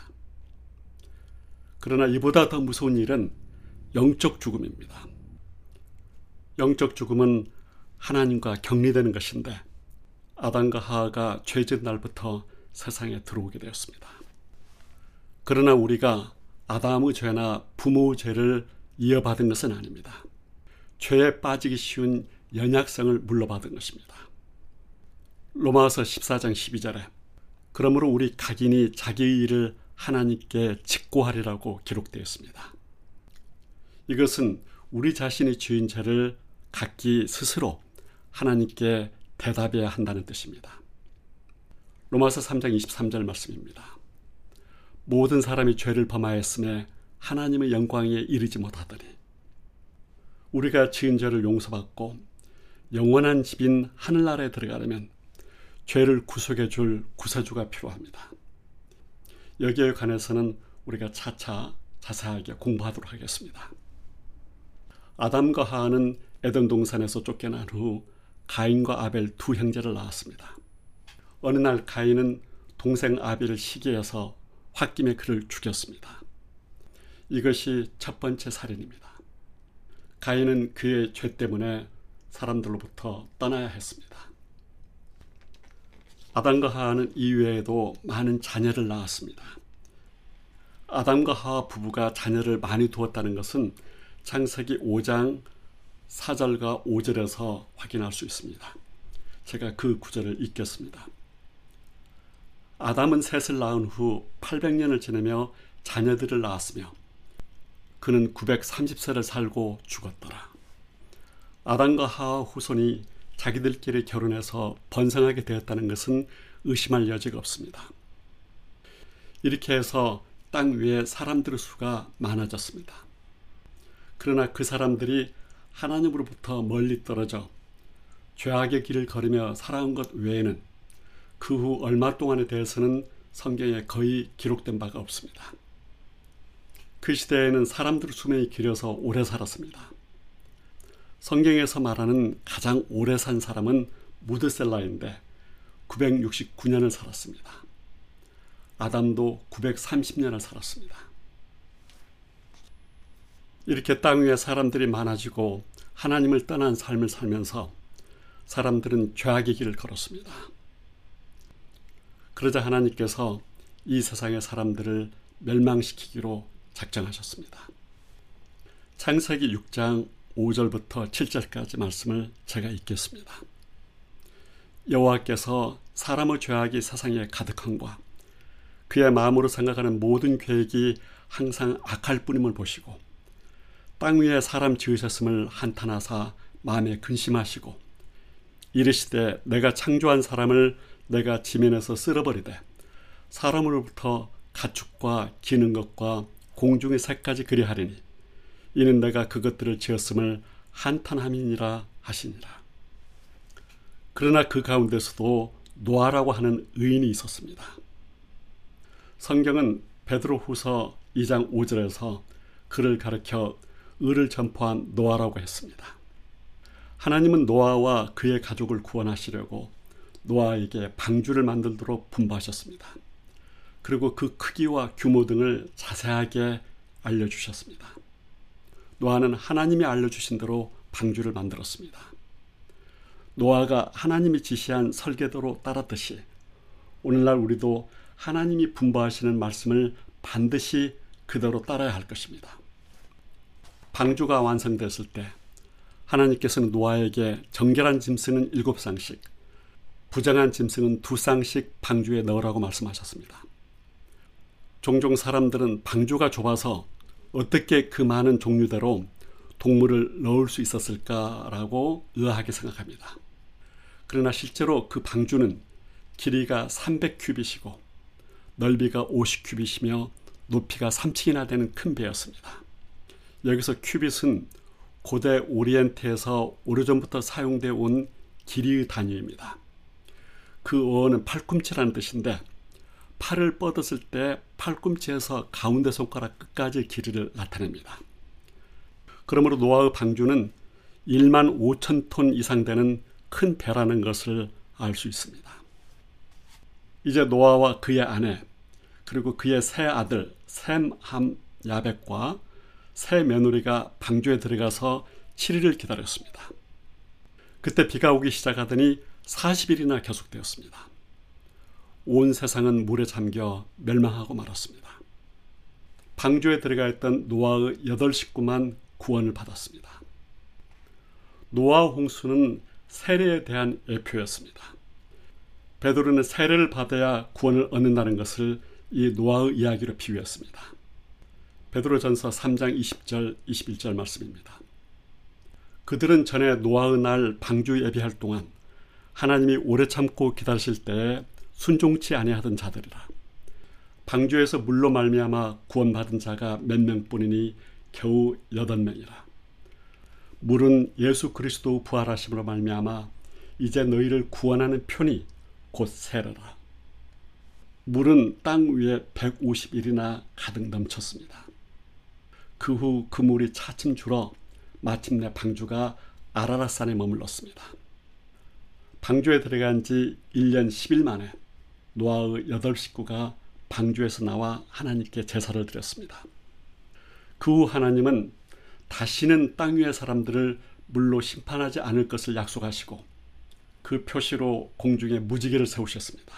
그러나 이보다 더 무서운 일은 영적 죽음입니다. 영적 죽음은 하나님과 격리되는 것인데 아담과 하와가 죄진 날부터 세상에 들어오게 되었습니다. 그러나 우리가 아담의 죄나 부모의 죄를 이어받은 것은 아닙니다. 죄에 빠지기 쉬운 연약성을 물려받은 것입니다. 로마서 14장 12절에 그러므로 우리 각인이 자기의 일을 하나님께 직고하리라고 기록되어 있습니다. 이것은 우리 자신의 죄인 죄를 각기 스스로 하나님께 대답해야 한다는 뜻입니다. 로마서 3장 23절 말씀입니다. 모든 사람이 죄를 범하였음에 하나님의 영광에 이르지 못하더니 우리가 지은 죄를 용서받고 영원한 집인 하늘나라에 들어가려면 죄를 구속해 줄 구세주가 필요합니다. 여기에 관해서는 우리가 차차 자세하게 공부하도록 하겠습니다. 아담과 하와는 에덴 동산에서 쫓겨난 후 가인과 아벨 두 형제를 낳았습니다. 어느 날 가인은 동생 아벨을 시기해서 홧김에 그를 죽였습니다. 이것이 첫 번째 살인입니다. 가인은 그의 죄 때문에 사람들로부터 떠나야 했습니다. 아담과 하와는 이외에도 많은 자녀를 낳았습니다. 아담과 하와 부부가 자녀를 많이 두었다는 것은 창세기 5장 4절과 5절에서 확인할 수 있습니다. 제가 그 구절을 읽겠습니다. 아담은 셋을 낳은 후 800년을 지내며 자녀들을 낳았으며 그는 930세를 살고 죽었더라. 아담과 하와 후손이 자기들끼리 결혼해서 번성하게 되었다는 것은 의심할 여지가 없습니다. 이렇게 해서 땅 위에 사람들의 수가 많아졌습니다. 그러나 그 사람들이 하나님으로부터 멀리 떨어져 죄악의 길을 걸으며 살아온 것 외에는 그 후 얼마 동안에 대해서는 성경에 거의 기록된 바가 없습니다. 그 시대에는 사람들의 수명이 길어서 오래 살았습니다. 성경에서 말하는 가장 오래 산 사람은 무드셀라인데 969년을 살았습니다. 아담도 930년을 살았습니다. 이렇게 땅 위에 사람들이 많아지고 하나님을 떠난 삶을 살면서 사람들은 죄악의 길을 걸었습니다. 그러자 하나님께서 이 세상의 사람들을 멸망시키기로 작정하셨습니다. 창세기 6장 5절부터 7절까지 말씀을 제가 읽겠습니다. 여호와께서 사람의 죄악이 세상에 가득함과 그의 마음으로 생각하는 모든 계획이 항상 악할 뿐임을 보시고 땅 위에 사람 지으셨음을 한탄하사 마음에 근심하시고 이르시되 내가 창조한 사람을 내가 지면에서 쓸어버리되 사람으로부터 가축과 기는 것과 공중의 새까지 그리하리니 이는 내가 그것들을 지었음을 한탄함이니라 하시니라. 그러나 그 가운데서도 노아라고 하는 의인이 있었습니다. 성경은 베드로후서 2장 5절에서 그를 가리켜 의를 전파한 노아라고 했습니다. 하나님은 노아와 그의 가족을 구원하시려고 노아에게 방주를 만들도록 분부하셨습니다. 그리고 그 크기와 규모 등을 자세하게 알려주셨습니다. 노아는 하나님이 알려주신 대로 방주를 만들었습니다. 노아가 하나님이 지시한 설계도로 따랐듯이 오늘날 우리도 하나님이 분부하시는 말씀을 반드시 그대로 따라야 할 것입니다. 방주가 완성됐을 때 하나님께서는 노아에게 정결한 짐승은 7쌍씩, 부정한 짐승은 2쌍씩 방주에 넣으라고 말씀하셨습니다. 종종 사람들은 방주가 좁아서 어떻게 그 많은 종류대로 동물을 넣을 수 있었을까라고 의아하게 생각합니다. 그러나 실제로 그 방주는 길이가 300큐빗이고 넓이가 50큐빗이며 높이가 3층이나 되는 큰 배였습니다. 여기서 큐빗은 고대 오리엔트에서 오래전부터 사용되어 온 길이의 단위입니다. 그 어원은 팔꿈치라는 뜻인데 팔을 뻗었을 때 팔꿈치에서 가운데 손가락 끝까지 길이를 나타냅니다. 그러므로 노아의 방주는 1만 5천 톤 이상 되는 큰 배라는 것을 알 수 있습니다. 이제 노아와 그의 아내 그리고 그의 세 아들 셈, 함, 야벳과 세 며느리가 방주에 들어가서 7일을 기다렸습니다. 그때 비가 오기 시작하더니 40일이나 계속되었습니다. 온 세상은 물에 잠겨 멸망하고 말았습니다. 방주에 들어가 있던 노아의 8식구만 구원을 받았습니다. 노아 홍수는 세례에 대한 예표였습니다. 베드로는 세례를 받아야 구원을 얻는다는 것을 이 노아의 이야기로 비유했습니다. 베드로전서 3장 20절 21절 말씀입니다. 그들은 전에 노아의 날 방주 예비할 동안 하나님이 오래 참고 기다리실 때에 순종치 아니하던 자들이라. 방주에서 물로 말미암아 구원받은 자가 몇 명뿐이니 겨우 8명이라. 물은 예수 그리스도 부활하심으로 말미암아 이제 너희를 구원하는 편이 곧 세례라. 물은 땅 위에 150일이나 가득 넘쳤습니다. 그 후 그 물이 차츰 줄어 마침내 방주가 아라랏산에 머물렀습니다. 방주에 들어간 지 1년 10일 만에 노아의 8식구가 방주에서 나와 하나님께 제사를 드렸습니다. 그 후 하나님은 다시는 땅 위의 사람들을 물로 심판하지 않을 것을 약속하시고 그 표시로 공중에 무지개를 세우셨습니다.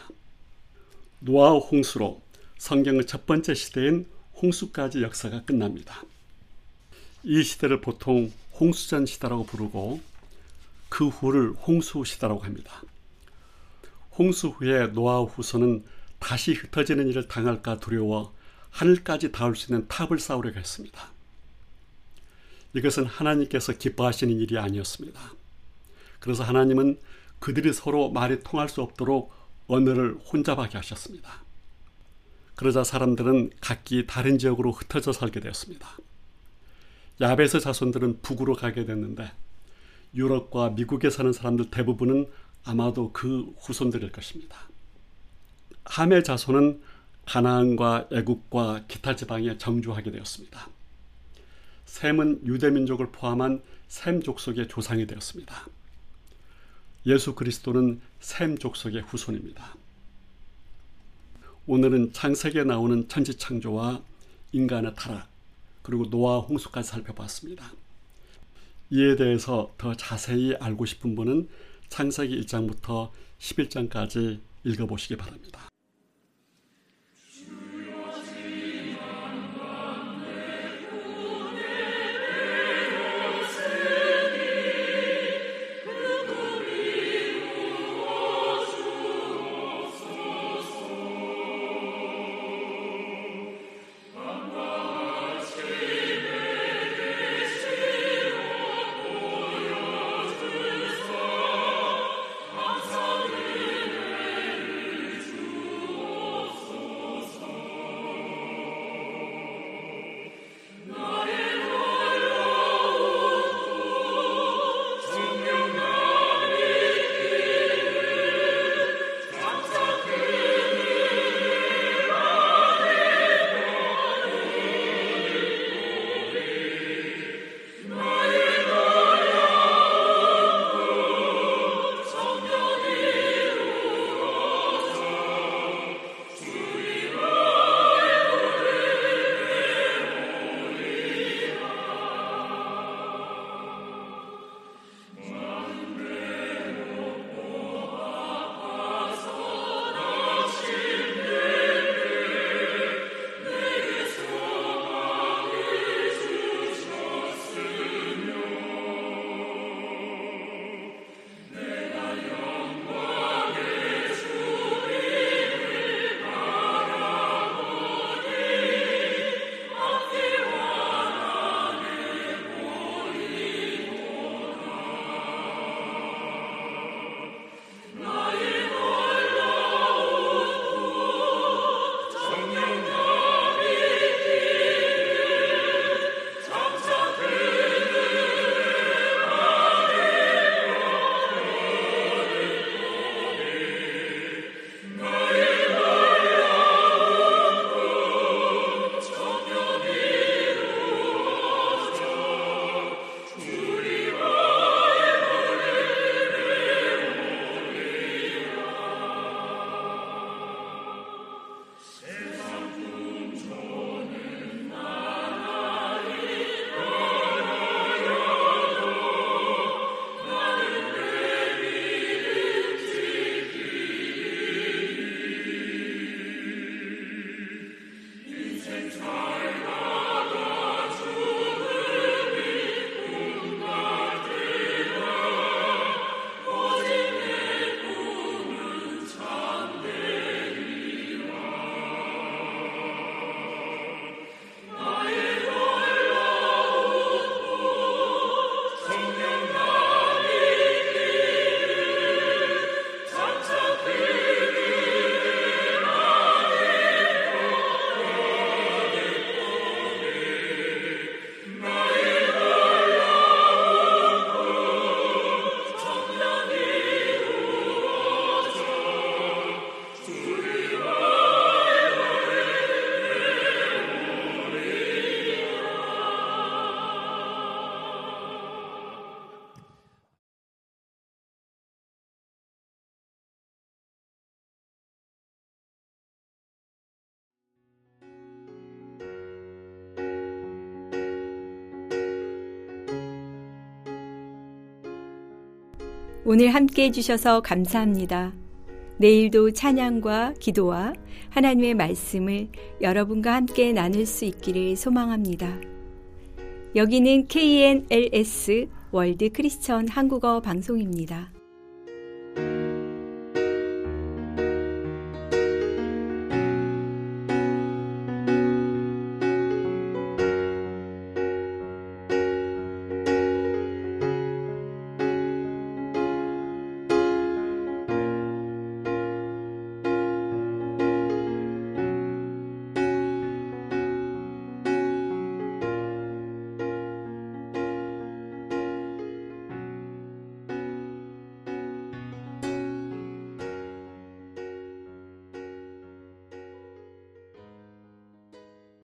노아 홍수로 성경의 첫 번째 시대인 홍수까지 역사가 끝납니다. 이 시대를 보통 홍수전 시대라고 부르고 그 후를 홍수 시대라고 합니다. 홍수 후에 노아 후손은 다시 흩어지는 일을 당할까 두려워 하늘까지 닿을 수 있는 탑을 쌓으려고 했습니다. 이것은 하나님께서 기뻐하시는 일이 아니었습니다. 그래서 하나님은 그들이 서로 말이 통할 수 없도록 언어를 혼잡하게 하셨습니다. 그러자 사람들은 각기 다른 지역으로 흩어져 살게 되었습니다. 야벳의 자손들은 북으로 가게 됐는데 유럽과 미국에 사는 사람들 대부분은 아마도 그 후손들일 것입니다. 함의 자손은 가나안과 애국과 기타 지방에 정주하게 되었습니다. 셈은 유대민족을 포함한 셈 족속의 조상이 되었습니다. 예수 그리스도는 셈 족속의 후손입니다. 오늘은 창세기에 나오는 천지창조와 인간의 타락 그리고 노아 홍수까지 살펴봤습니다. 이에 대해서 더 자세히 알고 싶은 분은 창세기 1장부터 11장까지 읽어보시기 바랍니다. 오늘 함께 해주셔서 감사합니다. 내일도 찬양과 기도와 하나님의 말씀을 여러분과 함께 나눌 수 있기를 소망합니다. 여기는 KNLS 월드 크리스천 한국어 방송입니다.